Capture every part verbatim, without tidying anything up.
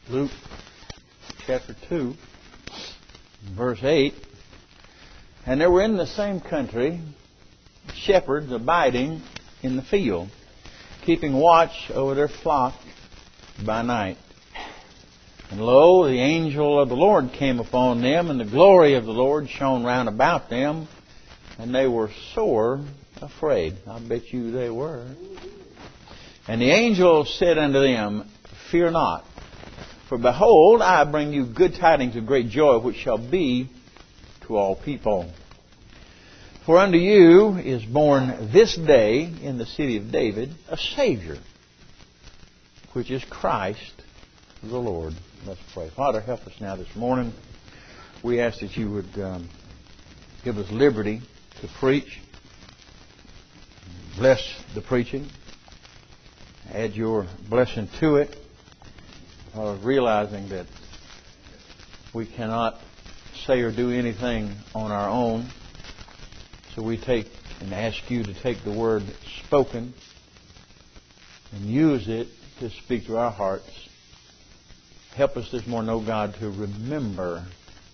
Luke chapter two, verse eight. And there were in the same country shepherds abiding in the field, keeping watch over their flock by night. And lo, the angel of the Lord came upon them, and the glory of the Lord shone round about them, and they were sore afraid. I bet you they were. And the angel said unto them, Fear not, for behold, I bring you good tidings of great joy, which shall be to all people. For unto you is born this day in the city of David a Savior, which is Christ the Lord. Let's pray. Father, help us now this morning. We ask that you would um, give us liberty to preach. Bless the preaching. Add your blessing to it. Uh, realizing that we cannot say or do anything on our own. So we take and ask you to take the word spoken and use it to speak to our hearts. Help us this morning, oh God, to remember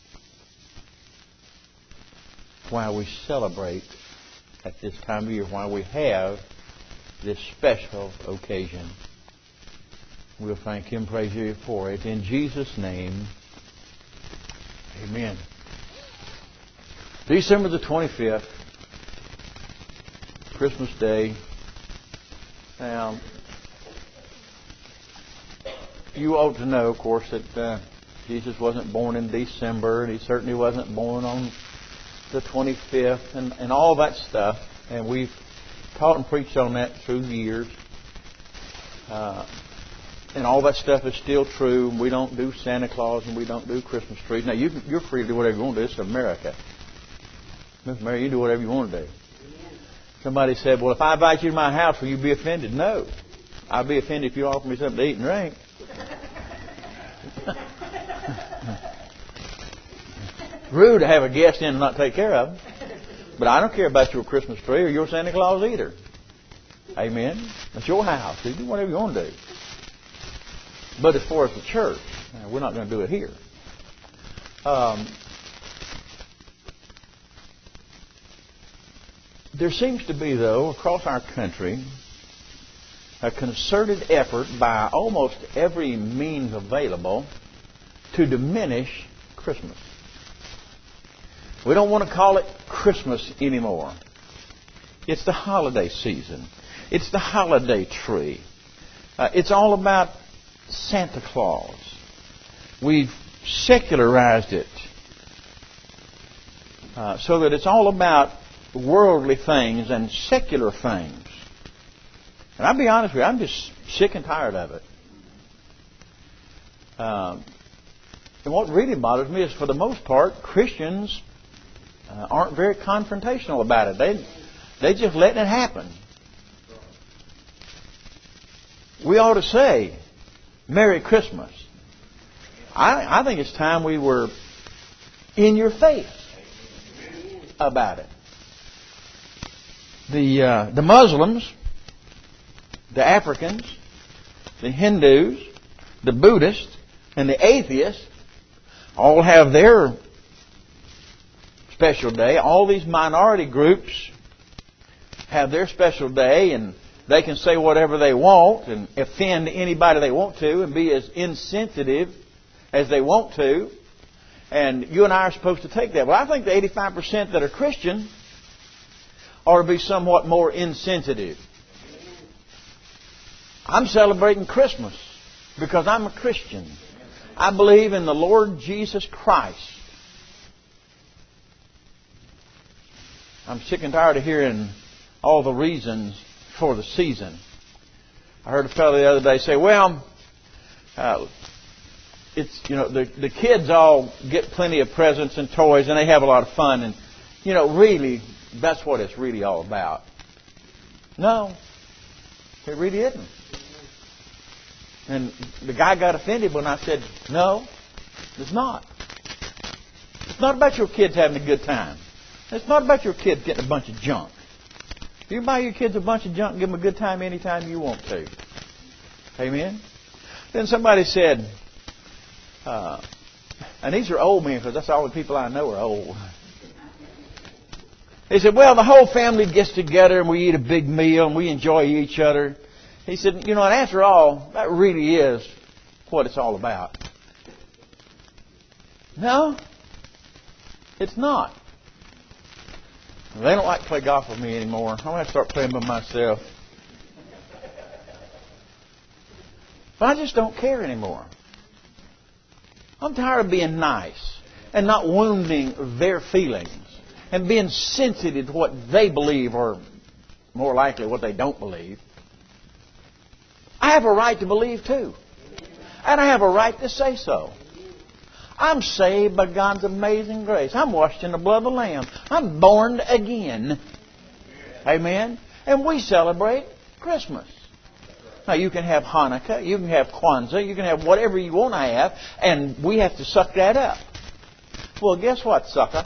why we celebrate at this time of year, why we have this special occasion. We'll thank Him, praise you for it. In Jesus' name, amen. December the twenty-fifth, Christmas Day. Now, you ought to know, of course, that uh, Jesus wasn't born in December, and He certainly wasn't born on the twenty-fifth, and, and all that stuff. And we've taught and preached on that through the years. Uh, and all that stuff is still true. We don't do Santa Claus and we don't do Christmas trees. Now, you, you're free to do whatever you want to do. It's America. Miss Mary, you do whatever you want to do. Somebody said, well, if I invite you to my house, will you be offended? No. I'll be offended if you offer me something to eat and drink. Rude to have a guest in and not take care of them. But I don't care about your Christmas tree or your Santa Claus either. Amen? It's your house. You do whatever you want to do. But as far as the church, we're not going to do it here. Um, there seems to be, though, across our country, a concerted effort by almost every means available to diminish Christmas. We don't want to call it Christmas anymore. It's the holiday season. It's the holiday tree. Uh, it's all about Santa Claus. We've secularized it uh, so that it's all about worldly things and secular things. And I'll be honest with you, I'm just sick and tired of it. Um, and what really bothers me is, for the most part, Christians uh, aren't very confrontational about it. They they just letting it happen. We ought to say, Merry Christmas. I, I think it's time we were in your face about it. The uh, the Muslims, the Africans, the Hindus, the Buddhists, and the atheists all have their special day. All these minority groups have their special day, and they can say whatever they want and offend anybody they want to and be as insensitive as they want to. And you and I are supposed to take that. Well, I think the eighty-five percent that are Christian ought to be somewhat more insensitive. I'm celebrating Christmas because I'm a Christian. I believe in the Lord Jesus Christ. I'm sick and tired of hearing all the reasons for the season. I heard a fellow the other day say, well, uh, it's, you know, the, the kids all get plenty of presents and toys and they have a lot of fun. And, you know, really, that's what it's really all about. No, it really isn't. And the guy got offended when I said, no, it's not. It's not about your kids having a good time. It's not about your kids getting a bunch of junk. You buy your kids a bunch of junk and give them a good time anytime you want to. Amen? Then somebody said, Uh, and these are old men because that's all the people I know are old. He said, well, the whole family gets together and we eat a big meal and we enjoy each other. He said, you know, and after all, that really is what it's all about. No, it's not. They don't like to play golf with me anymore. I'm going to have to start playing by myself. But I just don't care anymore. I'm tired of being nice and not wounding their feelings and being sensitive to what they believe or more likely what they don't believe. I have a right to believe too. And I have a right to say so. I'm saved by God's amazing grace. I'm washed in the blood of the Lamb. I'm born again. Amen. And we celebrate Christmas. Now you can have Hanukkah, you can have Kwanzaa, you can have whatever you want to have, and we have to suck that up. Well, guess what, sucker?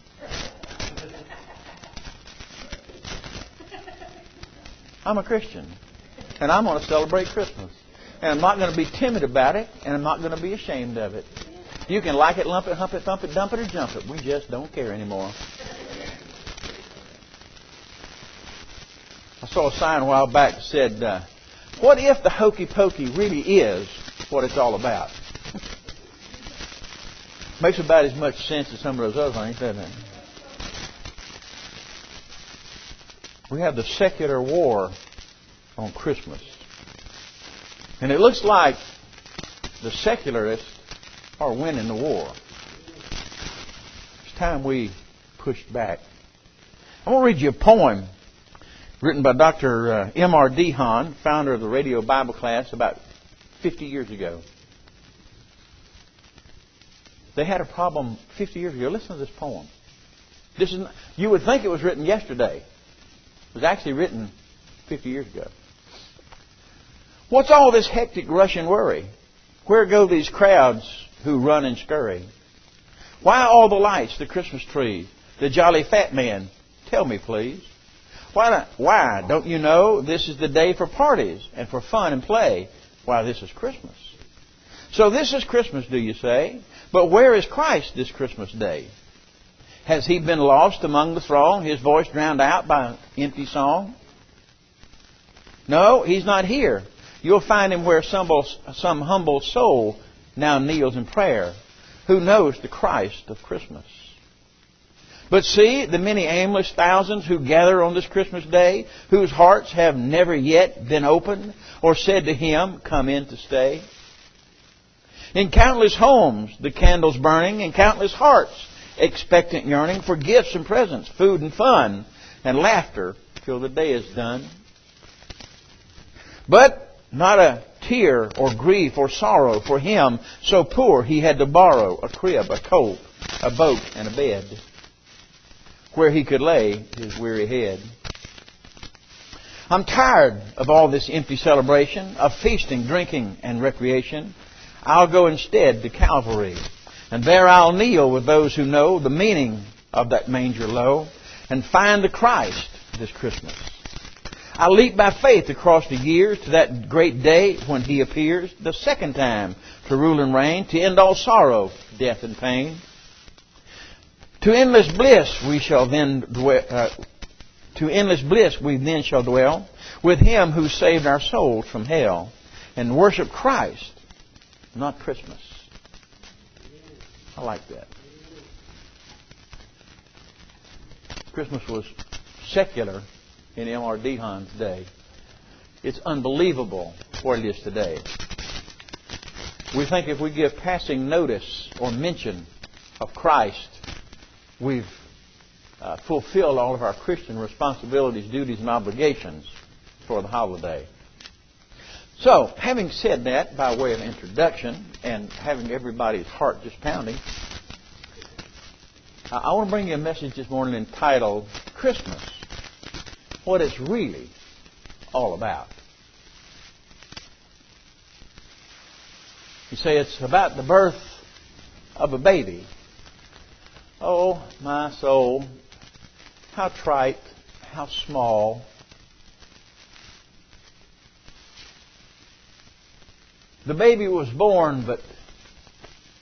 I'm a Christian, and I'm going to celebrate Christmas. And I'm not going to be timid about it, and I'm not going to be ashamed of it. You can like it, lump it, hump it, thump it, dump it, or jump it. We just don't care anymore. I saw a sign a while back that said, uh, what if the hokey pokey really is what it's all about? Makes about as much sense as some of those other things, doesn't it? We have the secular war on Christmas. And it looks like the secularists are winning the war. It's time we pushed back. I want to read you a poem written by Doctor M R DeHaan, founder of the Radio Bible Class, about fifty years ago. They had a problem fifty years ago. Listen to this poem. This is not, you would think it was written yesterday. It was actually written fifty years ago. What's all this hectic rush and worry? Where go these crowds who run and scurry? Why all the lights, the Christmas tree, the jolly fat man? Tell me, please. Why not? Why? Don't you know this is the day for parties and for fun and play? Why, this is Christmas. So this is Christmas, do you say? But where is Christ this Christmas day? Has He been lost among the throng, His voice drowned out by an empty song? No, He's not here. You'll find Him where some, some humble soul now kneels in prayer, who knows the Christ of Christmas. But see the many aimless thousands who gather on this Christmas day, whose hearts have never yet been opened or said to Him, come in to stay. In countless homes the candles burning, in countless hearts expectant yearning for gifts and presents, food and fun, and laughter till the day is done. But not a tear or grief or sorrow for him so poor he had to borrow a crib, a coat, a boat, and a bed where he could lay his weary head. I'm tired of all this empty celebration, of feasting, drinking, and recreation. I'll go instead to Calvary, and there I'll kneel with those who know the meaning of that manger low, and find the Christ this Christmas. I'll leap by faith across the years to that great day when He appears the second time to rule and reign, to end all sorrow, death, and pain. To endless bliss we shall then dwell. Uh, to endless bliss we then shall dwell with Him who saved our souls from hell, and worship Christ, not Christmas. I like that. Christmas was secular in M R DeHaan's day. It's unbelievable what it is today. We think if we give passing notice or mention of Christ, we've uh, fulfilled all of our Christian responsibilities, duties, and obligations for the holiday. So, having said that by way of introduction and having everybody's heart just pounding, I want to bring you a message this morning entitled Christmas, what it's really all about. You say it's about the birth of a baby. Oh, my soul, how trite, how small. The baby was born, but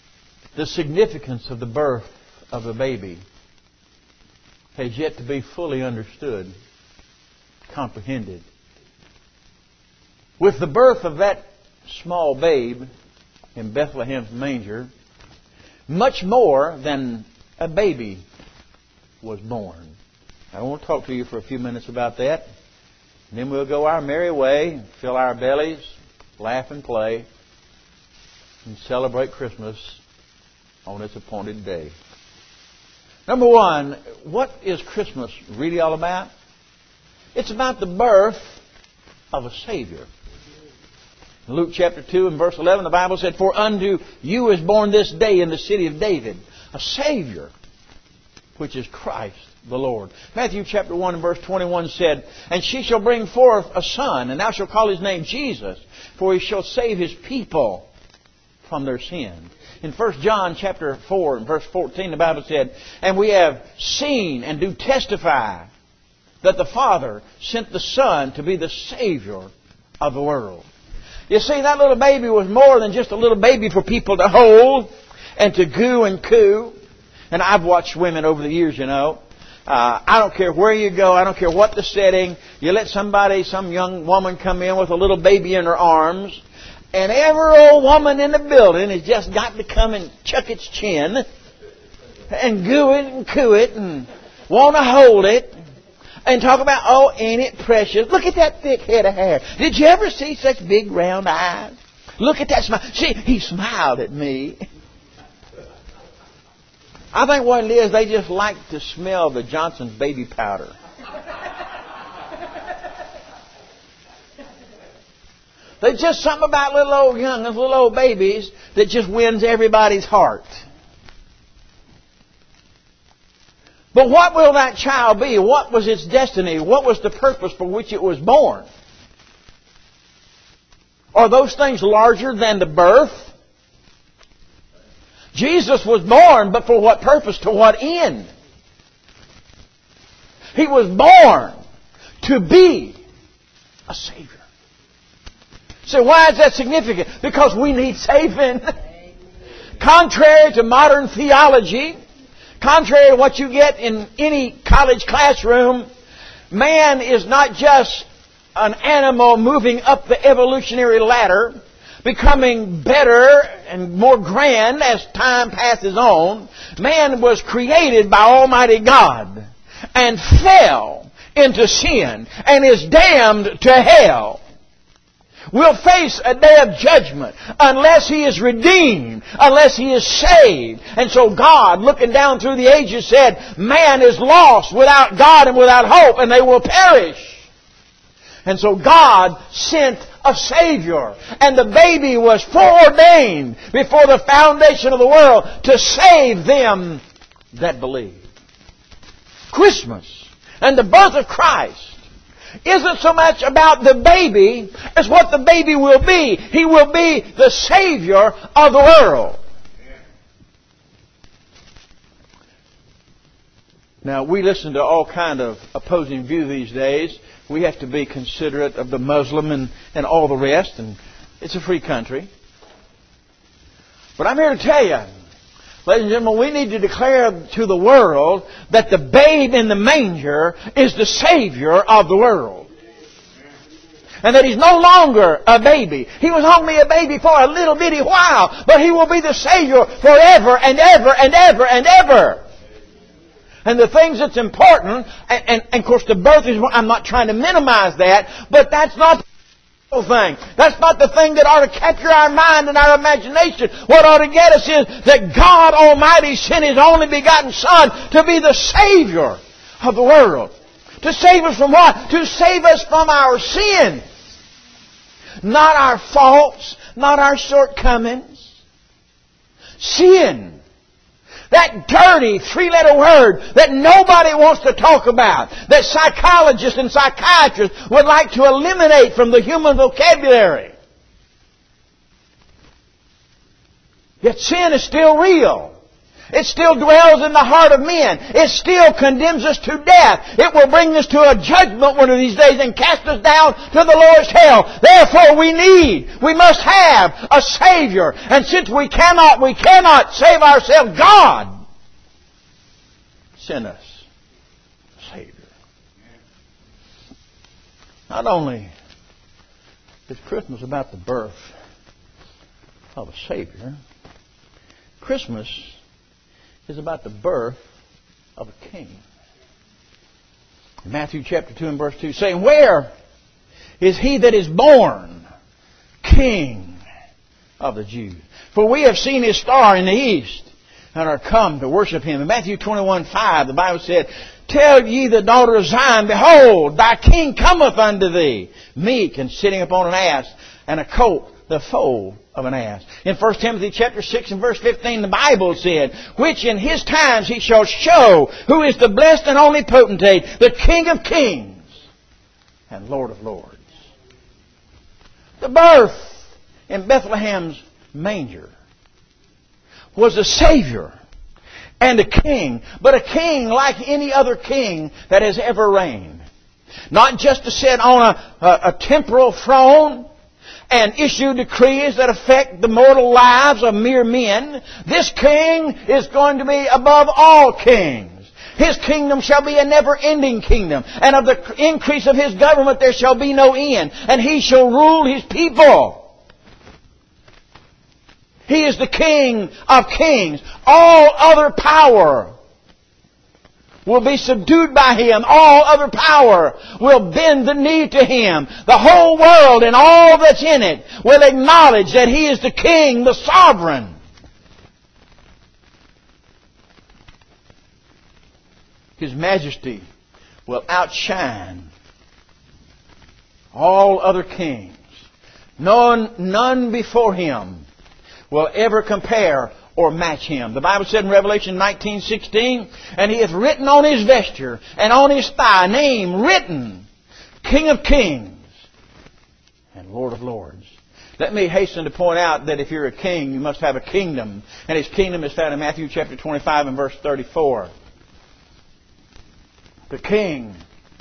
the significance of the birth of a baby has yet to be fully understood, comprehended. With the birth of that small babe in Bethlehem's manger, much more than a baby was born. I want to talk to you for a few minutes about that. And then we'll go our merry way, fill our bellies, laugh and play, and celebrate Christmas on its appointed day. Number one, what is Christmas really all about? It's about the birth of a Savior. In Luke chapter two and verse eleven, the Bible said, "For unto you is born this day in the city of David a Savior, which is Christ the Lord." Matthew chapter one and verse twenty-one said, "And she shall bring forth a son, and thou shalt call his name Jesus, for he shall save his people from their sins." In First John chapter four and verse fourteen, the Bible said, "And we have seen and do testify that the Father sent the Son to be the Savior of the world." You see, that little baby was more than just a little baby for people to hold and to goo and coo. And I've watched women over the years, you know. Uh, I don't care where you go. I don't care what the setting. You let somebody, some young woman come in with a little baby in her arms, and every old woman in the building has just got to come and chuck its chin and goo it and coo it and want to hold it and talk about, "Oh, ain't it precious? Look at that thick head of hair. Did you ever see such big round eyes? Look at that smile. See, he smiled at me." I think what it is, they just like to smell the Johnson's baby powder. There's just something about little old young, little old babies that just wins everybody's heart. But what will that child be? What was its destiny? What was the purpose for which it was born? Are those things larger than the birth? Jesus was born, but for what purpose? To what end? He was born to be a Savior. So why is that significant? Because we need saving. Contrary to modern theology, contrary to what you get in any college classroom, man is not just an animal moving up the evolutionary ladder, becoming better and more grand as time passes on. Man was created by Almighty God and fell into sin and is damned to hell. Will face a day of judgment unless he is redeemed, unless he is saved. And so God, looking down through the ages, said, man is lost without God and without hope, and they will perish. And so God sent a Savior. And the baby was foreordained before the foundation of the world to save them that believe. Christmas and the birth of Christ isn't so much about the baby as what the baby will be. He will be the Savior of the world. Now, we listen to all kind of opposing view these days. We have to be considerate of the Muslim and, and all the rest, and it's a free country. But I'm here to tell you, ladies and gentlemen, we need to declare to the world that the babe in the manger is the Savior of the world. And that He's no longer a baby. He was only a baby for a little bitty while, but He will be the Savior forever and ever and ever and ever. And the things that's important, and, and, and of course the birth is, I'm not trying to minimize that, but that's not the thing. That's not the thing that ought to capture our mind and our imagination. What ought to get us is that God Almighty sent His only begotten Son to be the Savior of the world. To save us from what? To save us from our sins. Not our faults, not our shortcomings. Sin. That dirty three-letter word that nobody wants to talk about, that psychologists and psychiatrists would like to eliminate from the human vocabulary. Yet sin is still real. It still dwells in the heart of men. It still condemns us to death. It will bring us to a judgment one of these days and cast us down to the lowest hell. Therefore we need, we must have a Savior. And since we cannot, we cannot save ourselves, God sent us a Savior. Not only is Christmas about the birth of a Savior, Christmas is about the birth of a King. In Matthew chapter two and verse two, saying, "Where is he that is born King of the Jews? For we have seen his star in the east, and are come to worship him." In Matthew twenty-one five, the Bible said, "Tell ye the daughter of Zion, behold, thy king cometh unto thee, meek and sitting upon an ass, and a colt, the foal of an ass." In First Timothy chapter six and verse fifteen, the Bible said, "Which in his times he shall show who is the blessed and only potentate, the King of kings and Lord of lords." The birth in Bethlehem's manger was a Savior and a King, but a King like any other king that has ever reigned. Not just to sit on a, a, a temporal throne and issue decrees that affect the mortal lives of mere men. This King is going to be above all kings. His kingdom shall be a never-ending kingdom, and of the increase of His government there shall be no end, and He shall rule His people. He is the King of kings. All other power will be subdued by Him. All other power will bend the knee to Him. The whole world and all that's in it will acknowledge that He is the King, the sovereign. His majesty will outshine all other kings. None, none before Him will ever compare or match Him. The Bible said in Revelation nineteen sixteen, "And He hath written on His vesture and on His thigh, name written, King of kings and Lord of lords." Let me hasten to point out that if you're a king, you must have a kingdom. And His kingdom is found in Matthew chapter twenty-five and verse thirty-four. The King.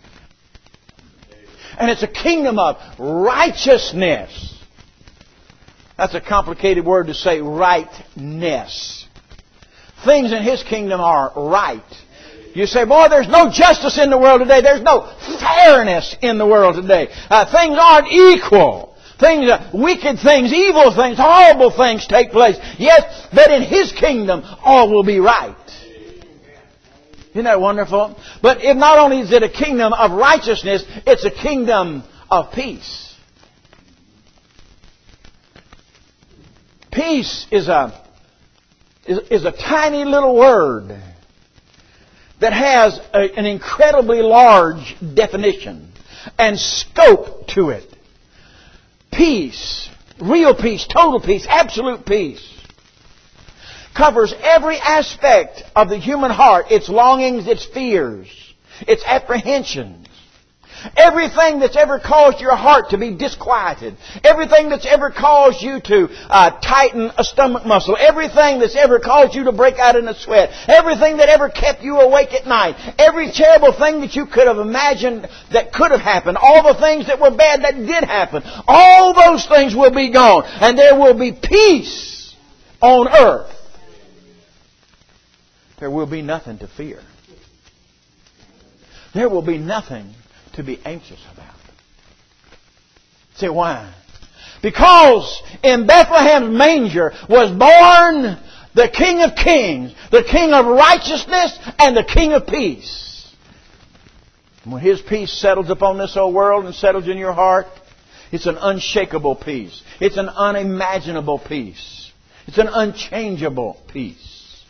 And it's a kingdom of righteousness. That's a complicated word to say, rightness. Things in His kingdom are right. You say, boy, there's no justice in the world today. There's no fairness in the world today. Uh, things aren't equal. Things, uh, wicked things, evil things, horrible things take place. Yes, but in His kingdom, all will be right. Isn't that wonderful? But if not only is it a kingdom of righteousness, it's a kingdom of peace. Peace is a, is, is a tiny little word that has a, an incredibly large definition and scope to it. Peace, real peace, total peace, absolute peace, covers every aspect of the human heart, its longings, its fears, its apprehensions. Everything that's ever caused your heart to be disquieted. Everything that's ever caused you to uh, tighten a stomach muscle. Everything that's ever caused you to break out in a sweat. Everything that ever kept you awake at night. Every terrible thing that you could have imagined that could have happened. All the things that were bad that did happen. All those things will be gone. And there will be peace on earth. There will be nothing to fear. There will be nothing to be anxious about. Say why? Because in Bethlehem's manger was born the King of kings, the King of righteousness, and the King of peace. And when His peace settles upon this whole world and settles in your heart, it's an unshakable peace. It's an unimaginable peace. It's an unchangeable peace.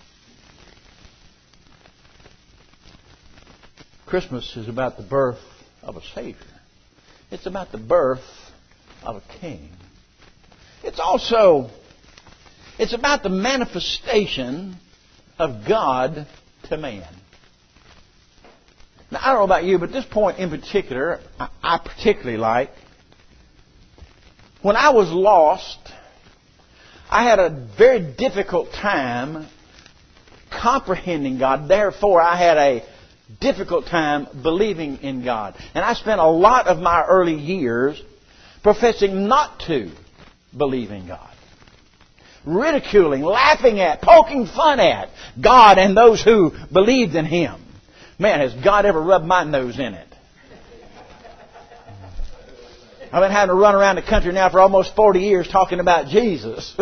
Christmas is about the birth of a Savior. It's about the birth of a King. It's also, it's about the manifestation of God to man. Now, I don't know about you, but this point in particular, I, I particularly like. When I was lost, I had a very difficult time comprehending God. Therefore, I had a difficult time believing in God. And I spent a lot of my early years professing not to believe in God. Ridiculing, laughing at, poking fun at God and those who believed in Him. Man, has God ever rubbed my nose in it? I've been having to run around the country now for almost forty years talking about Jesus.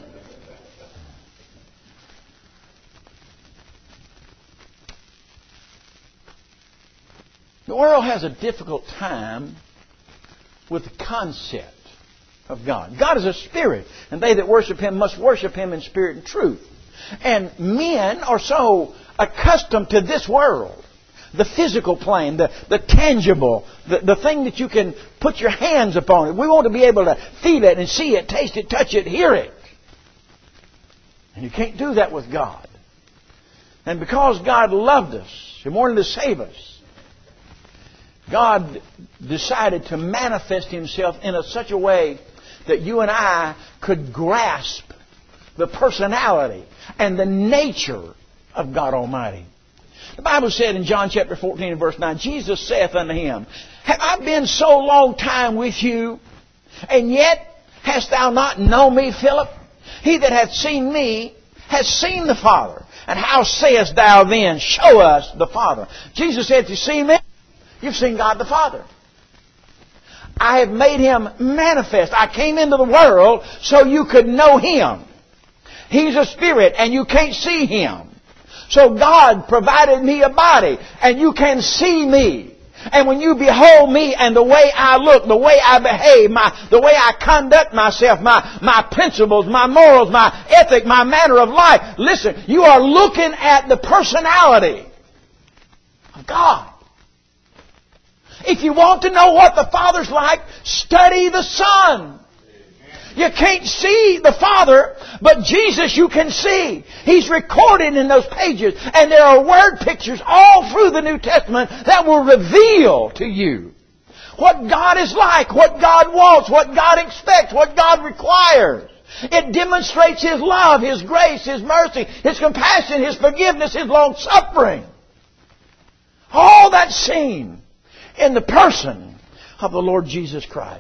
The world has a difficult time with the concept of God. God is a spirit, and they that worship Him must worship Him in spirit and truth. And men are so accustomed to this world, the physical plane, the, the tangible, the, the thing that you can put your hands upon. It. We want to be able to feel it and see it, taste it, touch it, hear it. And you can't do that with God. And because God loved us and wanted to save us, God decided to manifest Himself in a, such a way that you and I could grasp the personality and the nature of God Almighty. The Bible said in John chapter fourteen and verse nine, Jesus saith unto him, Have I been so long time with you, and yet hast thou not known me, Philip? He that hath seen me hath seen the Father. And how sayest thou then, Show us the Father? Jesus said, You see me? You've seen God the Father. I have made Him manifest. I came into the world so you could know Him. He's a spirit and you can't see Him. So God provided me a body and you can see me. And when you behold me and the way I look, the way I behave, my, the way I conduct myself, my, my principles, my morals, my ethic, my manner of life, listen, you are looking at the personality of God. If you want to know what the Father's like, study the Son. You can't see the Father, but Jesus you can see. He's recorded in those pages. And there are word pictures all through the New Testament that will reveal to you what God is like, what God wants, what God expects, what God requires. It demonstrates His love, His grace, His mercy, His compassion, His forgiveness, His long-suffering. All that's seen in the person of the Lord Jesus Christ.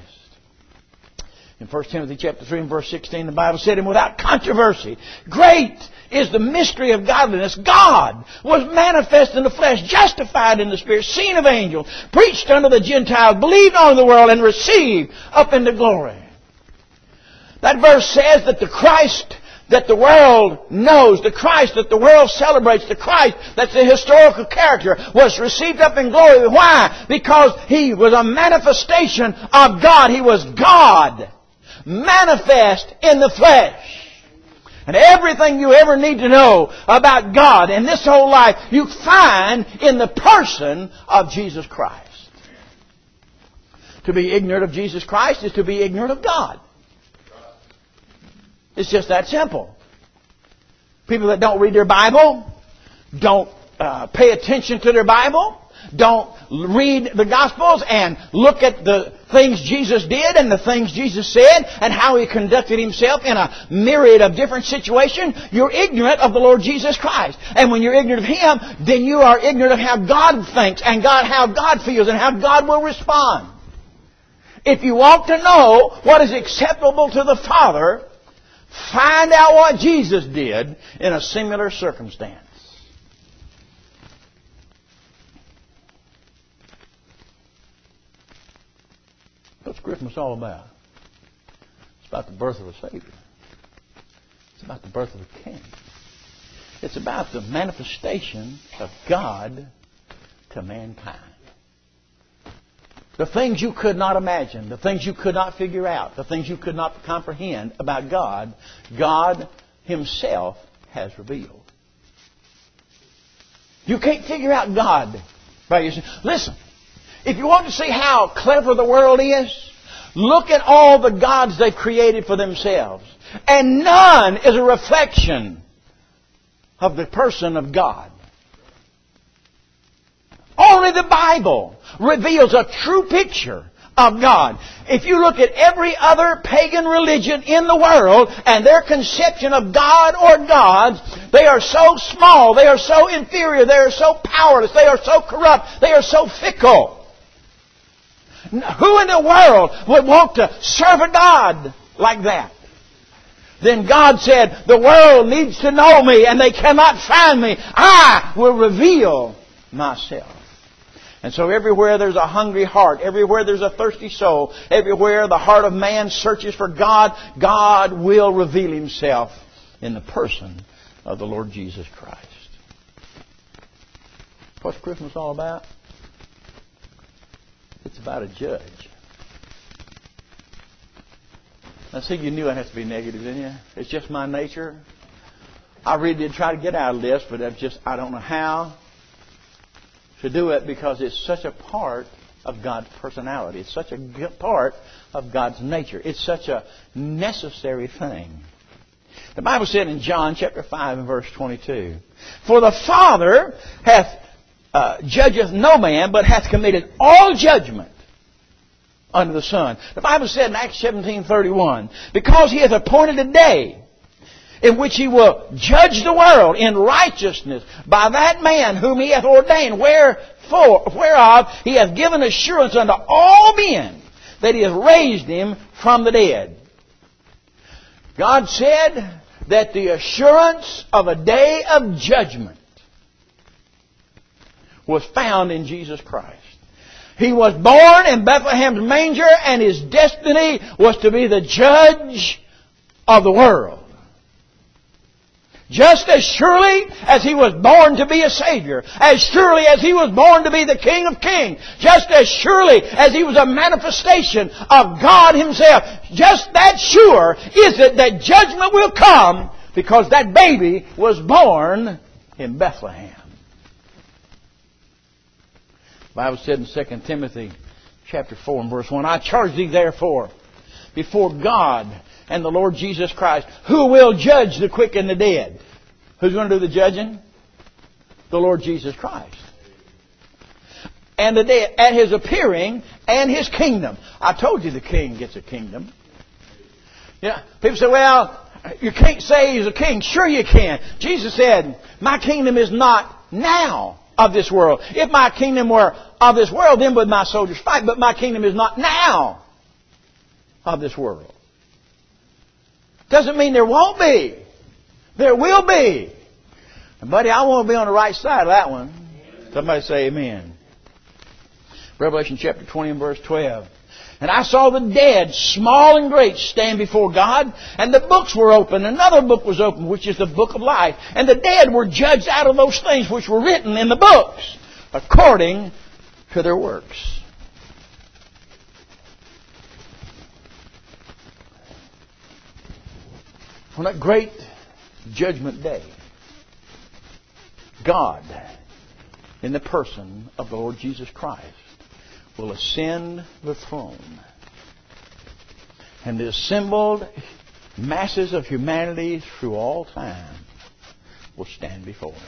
In First Timothy chapter three and verse sixteen, the Bible said, And without controversy, great is the mystery of godliness. God was manifest in the flesh, justified in the Spirit, seen of angels, preached unto the Gentiles, believed on the world, and received up into glory. That verse says that the Christ that the world knows, the Christ that the world celebrates, the Christ that's the historical character, was received up in glory. Why? Because He was a manifestation of God. He was God, manifest in the flesh. And everything you ever need to know about God in this whole life, you find in the person of Jesus Christ. To be ignorant of Jesus Christ is to be ignorant of God. It's just that simple. People that don't read their Bible, don't uh, pay attention to their Bible, don't read the Gospels and look at the things Jesus did and the things Jesus said and how He conducted Himself in a myriad of different situations, you're ignorant of the Lord Jesus Christ. And when you're ignorant of Him, then you are ignorant of how God thinks and God how God feels and how God will respond. If you want to know what is acceptable to the Father, find out what Jesus did in a similar circumstance. What's Christmas all about? It's about the birth of a Savior. It's about the birth of a King. It's about the manifestation of God to mankind. The things you could not imagine, the things you could not figure out, the things you could not comprehend about God, God Himself has revealed. You can't figure out God by yourself. Listen, if you want to see how clever the world is, look at all the gods they've created for themselves. And none is a reflection of the person of God. Only the Bible reveals a true picture of God. If you look at every other pagan religion in the world and their conception of God or gods, they are so small, they are so inferior, they are so powerless, they are so corrupt, they are so fickle. Who in the world would want to serve a God like that? Then God said, the world needs to know me and they cannot find me. I will reveal myself. And so everywhere there's a hungry heart, everywhere there's a thirsty soul, everywhere the heart of man searches for God, God will reveal Himself in the person of the Lord Jesus Christ. What's Christmas all about? It's about a judge. Now see, you knew I had to be negative, didn't you? It's just my nature. I really did try to get out of this, but I've just, I don't know how to do it because it's such a part of God's personality. It's such a part of God's nature. It's such a necessary thing. The Bible said in John chapter five and verse twenty-two, for the Father hath uh, judgeth no man, but hath committed all judgment unto the Son. The Bible said in Acts seventeen thirty-one, because He hath appointed a day in which He will judge the world in righteousness by that man whom He hath ordained, wherefore, whereof He hath given assurance unto all men that He hath raised Him from the dead. God said that the assurance of a day of judgment was found in Jesus Christ. He was born in Bethlehem's manger, and His destiny was to be the judge of the world. Just as surely as He was born to be a Savior, as surely as He was born to be the King of Kings, just as surely as He was a manifestation of God Himself, just that sure is it that judgment will come because that baby was born in Bethlehem. The Bible said in Second Timothy chapter four and verse one, I charge thee therefore before God and the Lord Jesus Christ, who will judge the quick and the dead. Who's going to do the judging? The Lord Jesus Christ. And the dead, at His appearing and His kingdom. I told you the king gets a kingdom. Yeah, people say, well, you can't say He's a king. Sure you can. Jesus said, my kingdom is not now of this world. If my kingdom were of this world, then would my soldiers fight. But my kingdom is not now of this world. Doesn't mean there won't be. There will be. And buddy, I want to be on the right side of that one. Somebody say amen. Revelation chapter twenty and verse twelve. And I saw the dead, small and great, stand before God, and the books were open. Another book was opened, which is the book of life. And the dead were judged out of those things which were written in the books, according to their works. On that great judgment day, God, in the person of the Lord Jesus Christ, will ascend the throne. And the assembled masses of humanity through all time will stand before Him.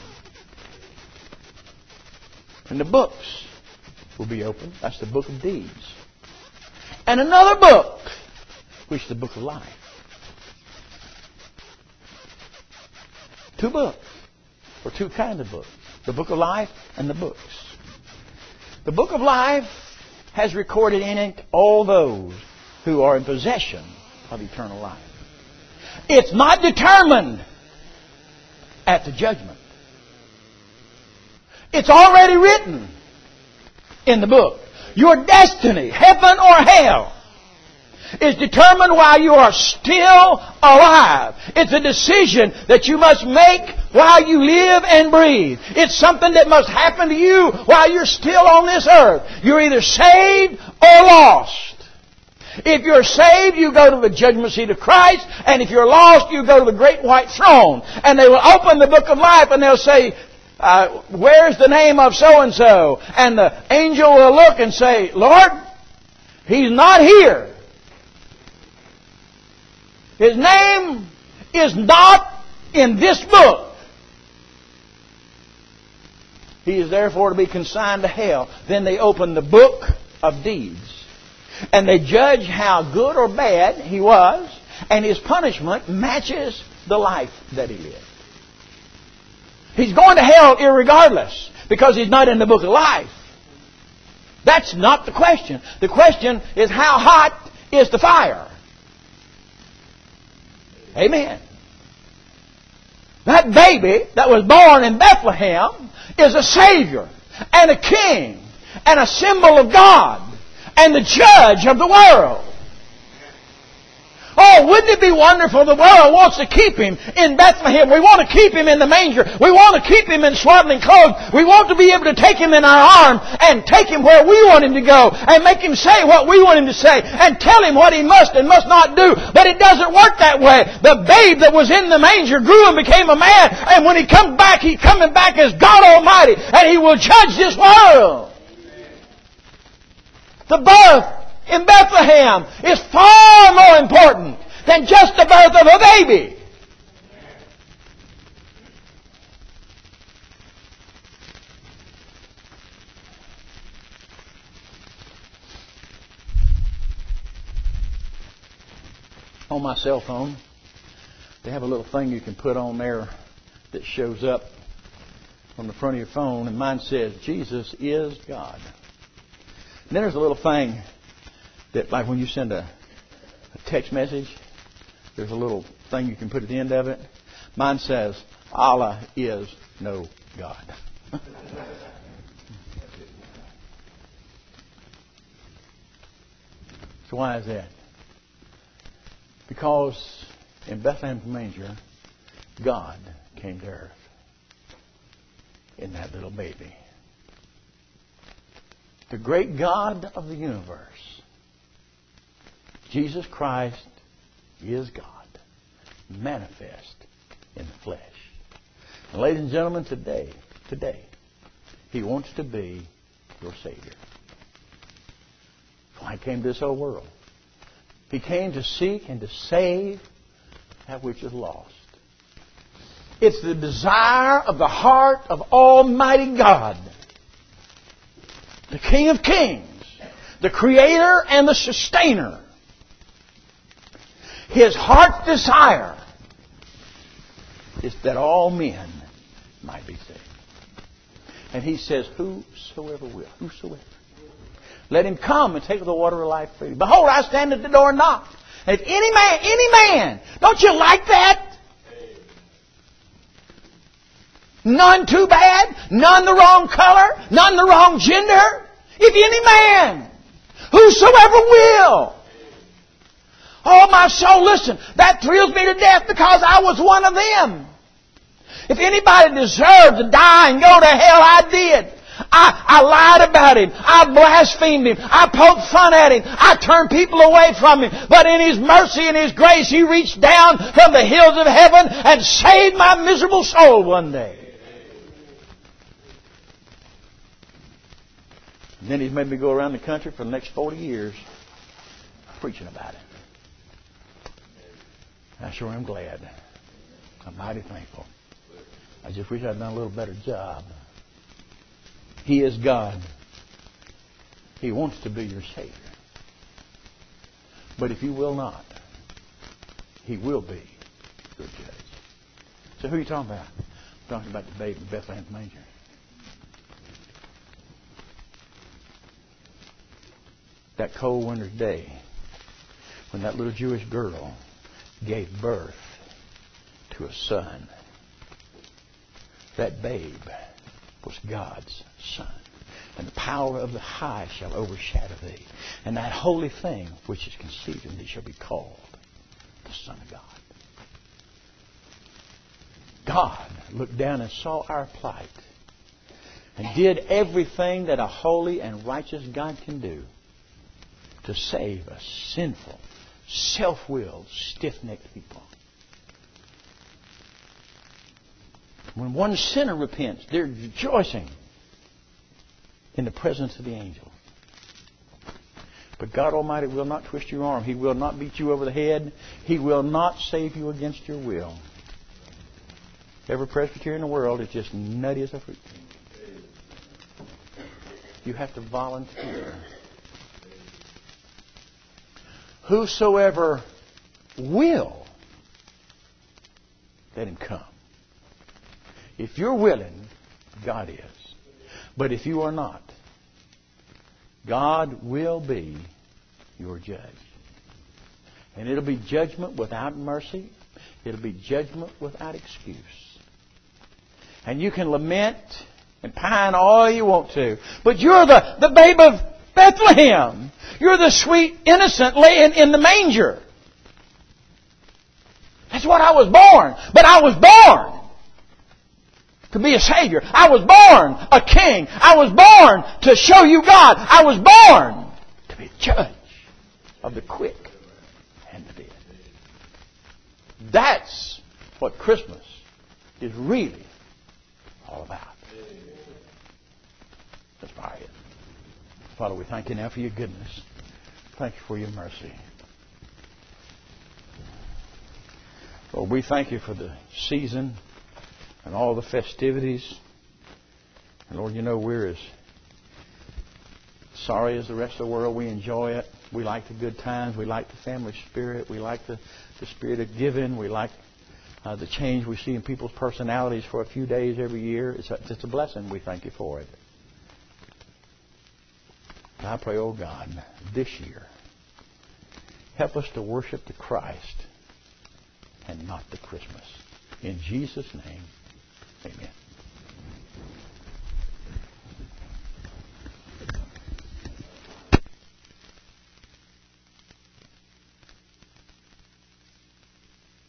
And the books will be opened. That's the book of deeds. And another book, which is the book of life. Two books, or two kinds of books. The book of life and the books. The book of life has recorded in it all those who are in possession of eternal life. It's not determined at the judgment. It's already written in the book. Your destiny, heaven or hell, is determined while you are still alive. It's a decision that you must make while you live and breathe. It's something that must happen to you while you're still on this earth. You're either saved or lost. If you're saved, you go to the judgment seat of Christ. And if you're lost, you go to the great white throne. And they will open the book of life and they'll say, uh, where's the name of so-and-so? And the angel will look and say, Lord, he's not here. His name is not in this book. He is therefore to be consigned to hell. Then they open the book of deeds. And they judge how good or bad he was, and his punishment matches the life that he lived. He's going to hell irregardless, because he's not in the book of life. That's not the question. The question is, how hot is the fire? Amen. That baby that was born in Bethlehem is a Savior and a King and a symbol of God and the Judge of the world. Oh, wouldn't it be wonderful? The world wants to keep Him in Bethlehem. We want to keep Him in the manger. We want to keep Him in swaddling clothes. We want to be able to take Him in our arm and take Him where we want Him to go and make Him say what we want Him to say and tell Him what He must and must not do. But it doesn't work that way. The babe that was in the manger grew and became a man, and when He comes back, He's coming back as God Almighty, and He will judge this world. The birth in Bethlehem is far more important than just the birth of a baby. On my cell phone, they have a little thing you can put on there that shows up on the front of your phone, and mine says, Jesus is God. And then there's a little thing that, like when you send a, a text message, there's a little thing you can put at the end of it. Mine says, Allah is no God. So why is that? Because in Bethlehem's manger, God came to earth in that little baby. The great God of the universe, Jesus Christ, is God, manifest in the flesh. And ladies and gentlemen, today, today, He wants to be your Savior. That's why He came to this whole world. He came to seek and to save that which is lost. It's the desire of the heart of Almighty God, the King of Kings, the Creator and the Sustainer. His heart's desire is that all men might be saved. And He says, whosoever will, whosoever. Let him come and take the water of life freely. Behold, I stand at the door and knock. And if any man, any man, don't you like that? None too bad, none the wrong color, none the wrong gender. If any man, whosoever will. Oh, my soul, listen, that thrills me to death because I was one of them. If anybody deserved to die and go to hell, I did. I, I lied about Him. I blasphemed Him. I poked fun at Him. I turned people away from Him. But in His mercy and His grace, He reached down from the hills of heaven and saved my miserable soul one day. And then He's made me go around the country for the next forty years preaching about it. I sure am glad. I'm mighty thankful. I just wish I'd done a little better job. He is God. He wants to be your Savior. But if you will not, He will be your judge. So who are you talking about? I'm talking about the babe in Bethlehem's manger. That cold winter's day, when that little Jewish girl gave birth to a son, that babe was God's Son. And the power of the high shall overshadow thee. And that holy thing which is conceived in thee shall be called the Son of God. God looked down and saw our plight and did everything that a holy and righteous God can do to save a sinful, self-willed, stiff-necked people. When one sinner repents, they're rejoicing in the presence of the angel. But God Almighty will not twist your arm. He will not beat you over the head. He will not save you against your will. Every Presbyterian in the world is just nutty as a fruit. You have to volunteer whosoever will, let him come. If you're willing, God is. But if you are not, God will be your judge. And it'll be judgment without mercy. It'll be judgment without excuse. And you can lament and pine all you want to. But you're the, the babe of Bethlehem. You're the sweet innocent laying in the manger. That's what I was born. But I was born to be a Savior. I was born a King. I was born to show you God. I was born to be a judge of the quick and the dead. That's what Christmas is really all about. Let's bow our heads. Father, we thank you now for your goodness. Thank you for your mercy. Lord, we thank you for the season and all the festivities. And Lord, you know we're as sorry as the rest of the world. We enjoy it. We like the good times. We like the family spirit. We like the, the spirit of giving. We like uh, the change we see in people's personalities for a few days every year. It's a, it's a blessing. We thank you for it. I pray, oh God, this year, help us to worship the Christ and not the Christmas. In Jesus' name, amen.